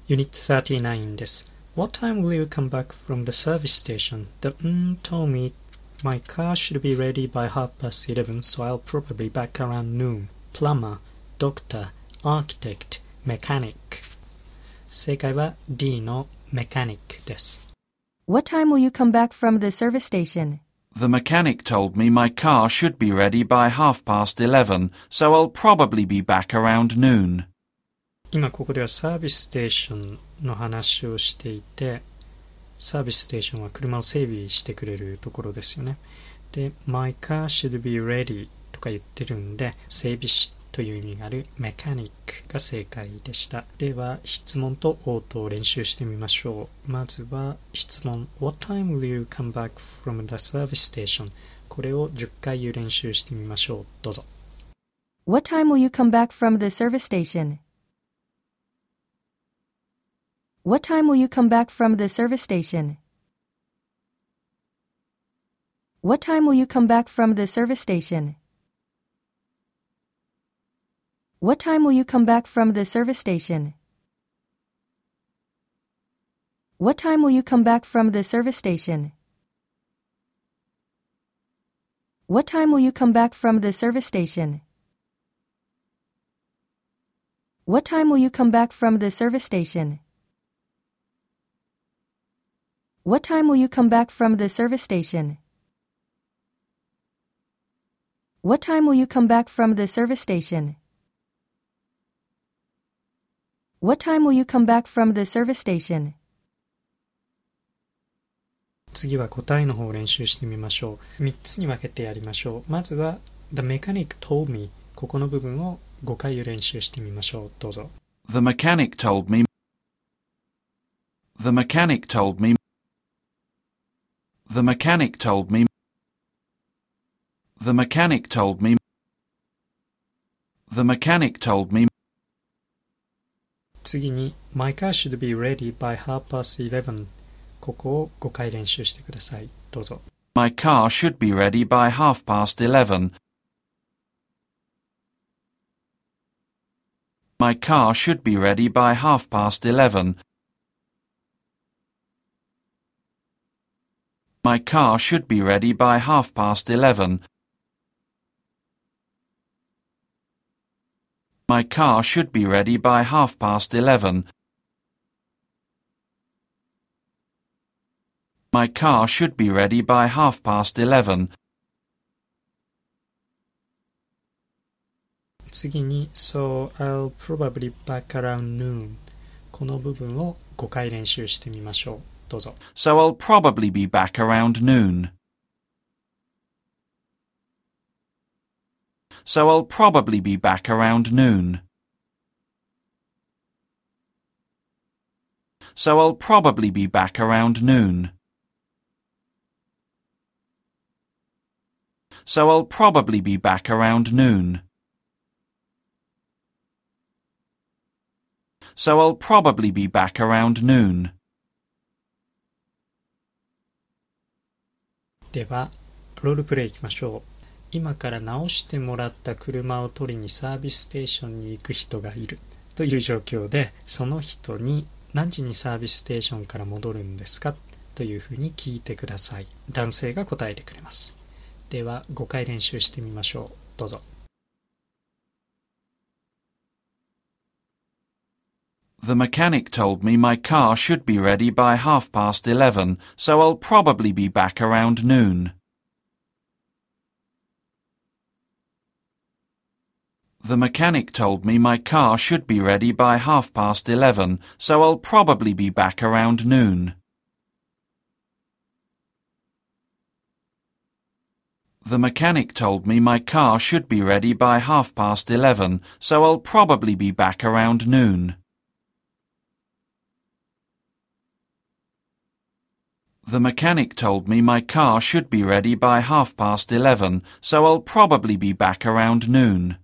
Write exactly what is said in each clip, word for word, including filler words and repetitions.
Unit thirty-nine です。What time will you come back from the service station? The mm told me my car should be ready by half past eleven, so I'll probably back around noon. Plumber, doctor, architect, mechanic. 正解は D の mechanic です。 What time will you come back from the service station? The mechanic told me my car should be ready by half past eleven, so I'll probably be back around noon. 今ここではサービスステーションの話をしていて、サービスステーションは車を整備してくれるところですよね。で、My car should be ready とか言ってるんで、整備士という意味がある mechanic が正解でした。では、質問と応答を練習してみましょう。まずは質問 What time will you come back from the service station? これをじゅっかい練習してみましょう。どうぞ。 What time will you come back from the service station? What time will you come back from the service station? What time will you come back from the service station? What time will you come back from the service station? What time will you come back from the service station? What time will you come back from the service station? What time will you come back from the service station? What time will you come back from the service station? What time will you come back from the service station? What time will you come back from the service station? 次は答えの方を練習してみましょう。みっつに分けてやりましょう。まずは The mechanic told me ここの部分をごかい練習してみましょう。どうぞ。 The mechanic told me. The mechanic told me. The mechanic told me. The mechanic told me. The mechanic told me. 次に My car should be ready by half past eleven ここをごかい練習してください。どうぞ。 My car should be ready by half past eleven. My car should be ready by half past eleven. My car should be ready by half past eleven. My car should be ready by half past eleven. My car should be ready by half past eleven. 次に So I'll probably back around noon この部分をごかい練習してみましょう。どうぞ。 So I'll probably be back around noon. So I'll probably be back around noon. So I'll probably be back around noon. So I'll probably be back around noon. So I'll probably be back around noon. では、ロールプレイいきましょう。今から直してもらった車を取りにサービスステーションに行く人がいるという状況で、その人に何時にサービスステーションから戻るんですかというふうに聞いてください。男性が答えてくれます。ではごかい練習してみましょう。どうぞ。 The mechanic told me my car should be ready by half past eleven, so I'll probably be back around noon. The mechanic told me my car should be ready by half past eleven, so I'll probably be back around noon. The mechanic told me my car should be ready by half past eleven, so I'll probably be back around noon. The mechanic told me my car should be ready by half past eleven, so I'll probably be back around noon.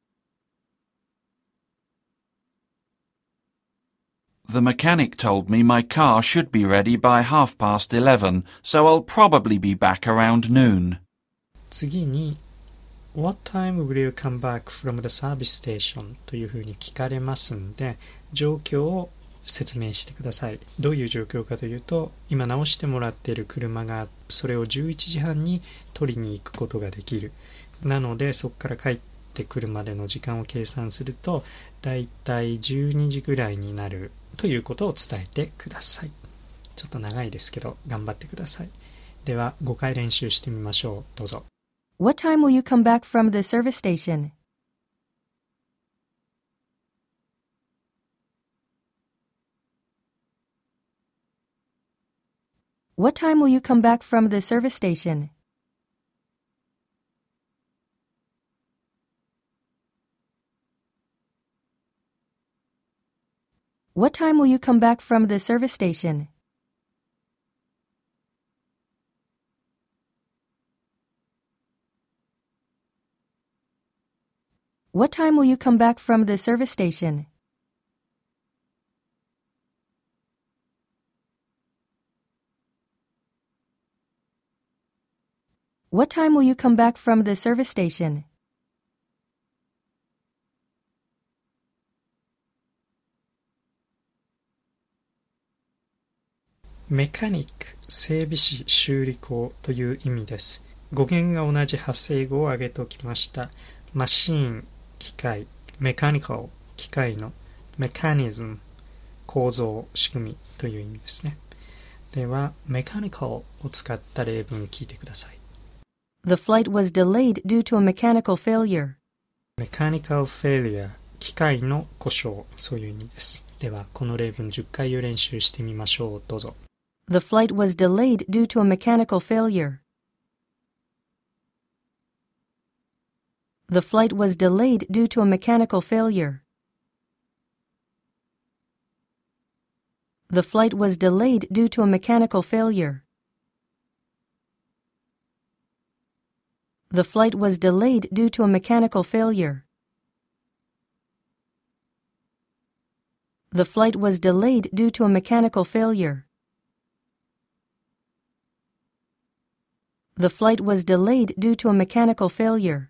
The mechanic told me my car should be ready by half past eleven, so I'll probably be back around noon. 次に What time will you come back from the service station? というふうに聞かれますんで、状況を説明してください。どういう状況かというと、今直してもらっている車がそれをじゅういちじはんに取りに行くことができる。なのでそこから帰ってくるまでの時間を計算するとだいたいじゅうにじぐらいになるということを伝えてください。ちょっと長いですけど頑張ってください。ではごかい練習してみましょう。どうぞ。 What time will you come back from the service station? What time will you come back from the service station? What time will you come back from the service station? What time will you come back from the service station? What time will you come back from the service station? Mechanic 整備士修理工という意味です。語源が同じ派生語を挙げておきました。マシーン、機械、mechanical 機械の mechanism 構造、仕組みという意味ですね。では mechanical を使った例文聞いてください。 The flight was delayed due to a mechanical failure. mechanical failure 機械の故障、そういう意味です。ではこの例文じゅっかいを練習してみましょう。どうぞ。 The flight was delayed due to a mechanical failure. The flight was delayed due to a mechanical failure. The flight was delayed due to a mechanical failure. The flight was delayed due to a mechanical failure. The flight was delayed due to a mechanical failure. The flight was delayed due to a mechanical failure.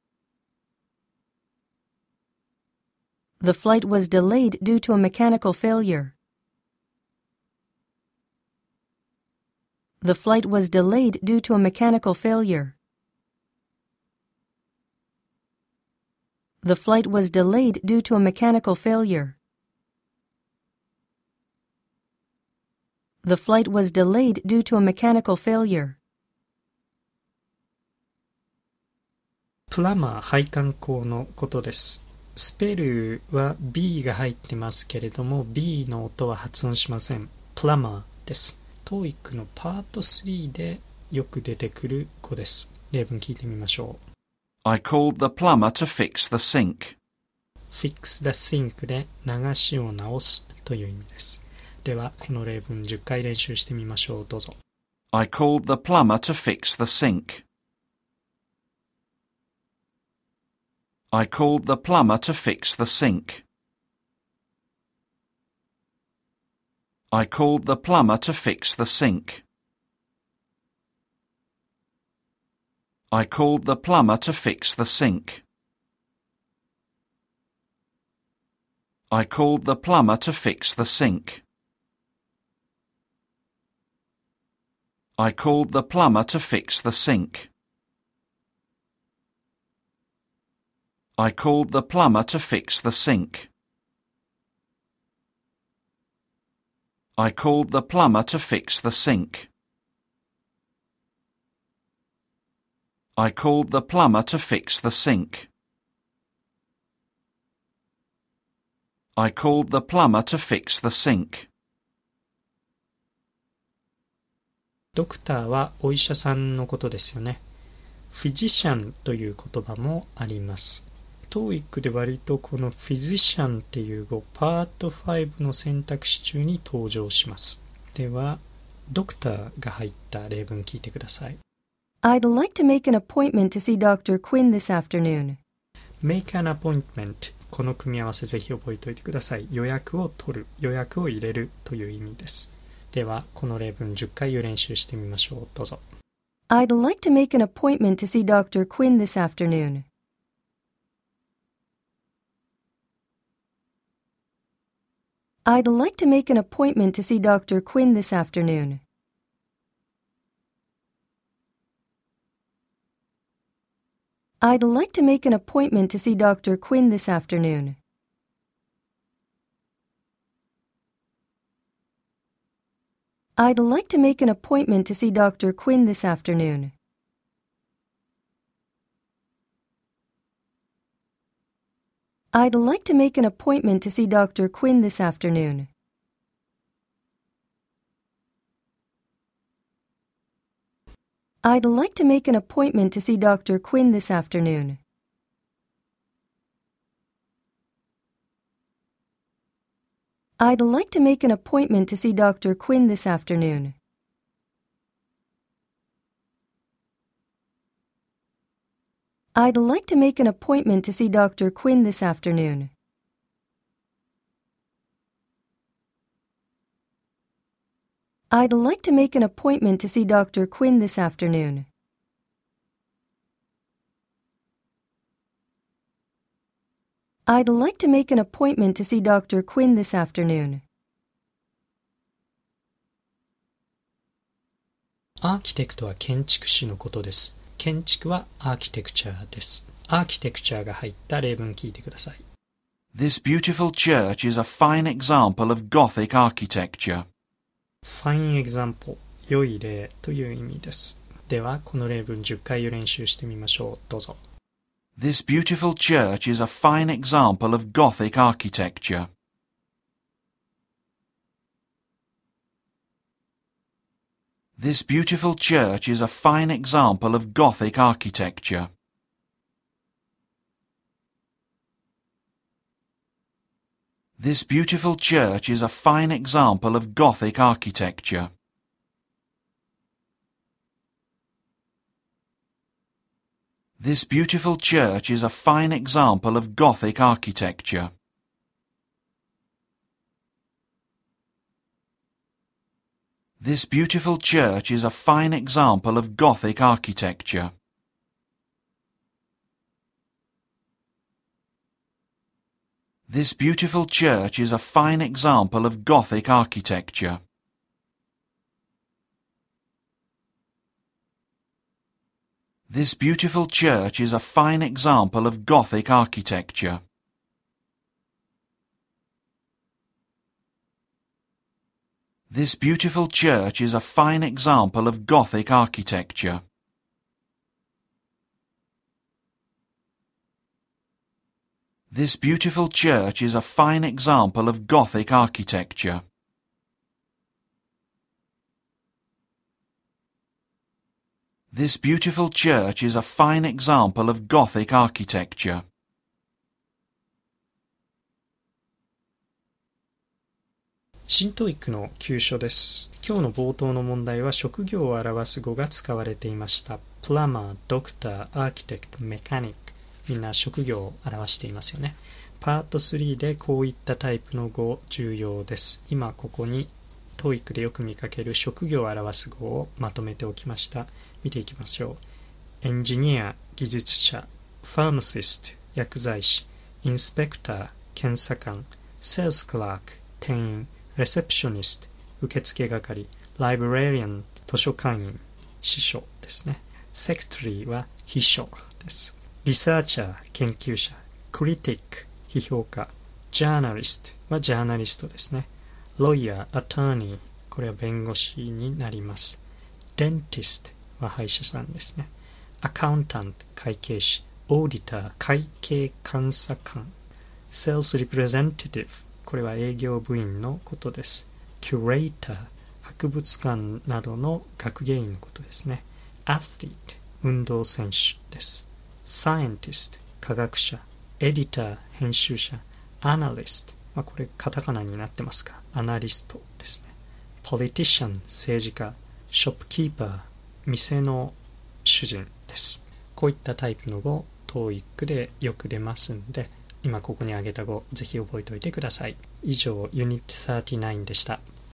The flight was delayed due to a mechanical failure. The flight was delayed due to a mechanical failure. The flight was delayed due to a mechanical failure. The flight was delayed due to a mechanical failure. プラマー配管工のことです。スペルは B が入ってますけれども B の音は発音しません。プラマーです。トーイックのパートスリーでよく出てくる語です。例文聞いてみましょう。 I called the plumber to fix the sink. fix the sink で流しを直すという意味です。ではこの例文じゅっかい練習してみましょう。どうぞ。 I called the plumber to fix the sink. I called the plumber to fix the sink. I called the plumber to fix the sink. I called the plumber to fix the sink. I called the plumber to fix the sink. I called the plumber to fix the sink. I called the plumber to fix the sink. I called the plumber to fix the sink. I called the plumber to fix the sink. I called the plumber to fix the sink. ドクターはお医者さんのことですよね。フィジシャンという言葉もあります。トーイックで割とこのフィジシャンっていう語パートファイブの選択肢中に登場します。ではドクターが入った例文聞いてください。 I'd like to make an appointment to see Doctor Quinn this afternoon. Make an appointment この組み合わせぜひ覚えておいてください。予約を取る、予約を入れるという意味です。ではこの例文じゅっかいを練習してみましょう。どうぞ。 I'd like to make an appointment to see Doctor Quinn this afternoon. I'd like to make an appointment to see Doctor Quinn this afternoon. I'd like to make an appointment to see Doctor Quinn this afternoon. I'd like to make an appointment to see Doctor Quinn this afternoon. I'd like to make an appointment to see Doctor Quinn this afternoon. I'd like to make an appointment to see Doctor Quinn this afternoon. I'd like to make an appointment to see Doctor Quinn this afternoon. I'd like to make an appointment to see Doctor Quinn this afternoon. I'd like to make an appointment to see Doctor Quinn this afternoon. I'd like to make an appointment to see Doctor Quinn this afternoon. アーキテクトは建築士のことです。建築はアーキテクチャーです。アーキテクチャーが入った例文聞いてください。 This beautiful church is a fine example of Gothic architecture. Fine example 良い例という意味です。ではこの例文じゅっかい練習してみましょう。どうぞ。 This beautiful church is a fine example of Gothic architecture. This beautiful church is a fine example of Gothic architecture. This beautiful church is a fine example of Gothic architecture. This beautiful church is a fine example of Gothic architecture. This beautiful church is a fine example of Gothic architecture. This beautiful church is a fine example of Gothic architecture. This beautiful church is a fine example of Gothic architecture. This beautiful church is a fine example of Gothic architecture. This beautiful church is a fine example of Gothic architecture. This beautiful church is a fine example of Gothic architecture. 新トイックの急所です。今日の冒頭の問題は職業を表す語が使われていました。プラマー、ドクター、アーキテクト、メカニック。みんな職業を表していますよね。パートスリーでこういったタイプの語重要です。今ここにトイックでよく見かける職業を表す語をまとめておきました。見ていきましょう。エンジニア、技術者、ファーマシスト、薬剤師、インスペクター、検査官、セールスクラーク、店員、レセプショニスト、受付係、ライブラリアン、図書館員、司書ですね。セクタリーは秘書です。リサーチャー、研究者、クリティック、批評家、ジャーナリストはジャーナリストですね。ロイヤー、アターニー、これは弁護士になります。デンティストは歯医者さんですね。アカウンタント、会計士、オーディター、会計監査官。セールスリプレゼンティティブ、これは営業部員のことです。キュレーター、博物館などの学芸員のことですね。アスリート、運動選手です。サイエンティスト、科学者。エディター、編集者。アナリスト、まあ、これカタカナになってますか。アナリストですね。ポリティシャン、政治家。ショップキーパー、店の主人です。こういったタイプの語、トーイックでよく出ますんで、今ここに挙げた語、ぜひ覚えておいてください。以上、ユニットさんじゅうきゅうでした。